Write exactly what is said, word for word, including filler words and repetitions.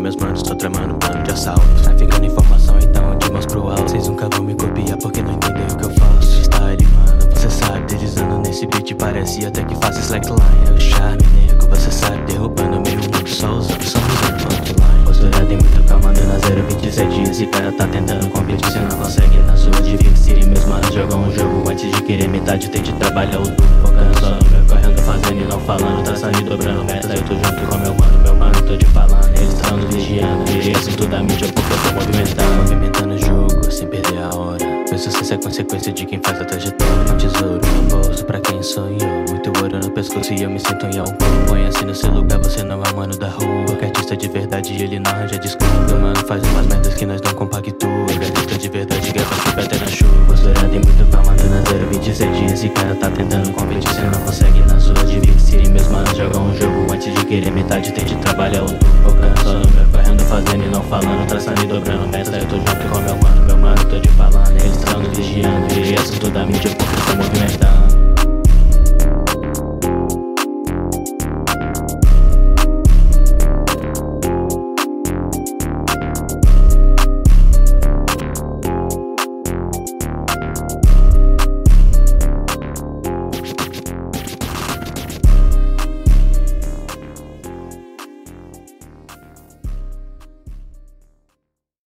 meus manos, tô tramando plano de assalto. Traficando informação, então de mãos pro alto. Vocês nunca vão me copiar porque não entendem o que eu faço. Style, mano, você sabe, deslizando nesse beat parece até que faço slackline. É o charme, nego, você sabe, derrubando meio mundo, só usando, só usando frontline. Postura tem muita calma, andando a zero vinte e sete dias. Esse cara tá tentando competir, cê não consegue na sua de Vic City. Meus manos jogam um jogo antes de querer metade, tem de trabalhar o duplo. Focando só no meu, correndo, fazendo e não falando. Tá saindo, dobrando meta, eu tô junto com meu mano, meu mano, tô de falando. Eles tão nos vigiando, virei assunto da mídia porque eu tô movimentando. Movimentando o jogo, sem perder a hora. Meu sucesso é consequência de quem faz a trajetória. Um tesouro no bolso pra quem sonhou. Muito ouro no pescoço e eu me sinto em algum. Põe assim no seu lugar, você não é mano da rua. Porque artista de verdade ele não arranja desculpa. Meu mano faz umas merdas que nós não compactua. Artista de verdade guerra fica até na chuva. Postura tem muito calma, andando a zero vinte e sete dias. Esse cara tá tentando competir, cê não consegue na sua de Vic City. Meus manos jogam um jogo antes de querer metade, tem de trabalhar o duplo. Focando só no meu, correndo, fazendo e não falando. Traçando e dobrando meta, eu tô junto com meu mano, meu mano, tô de falando. Eles tão nos vigiando,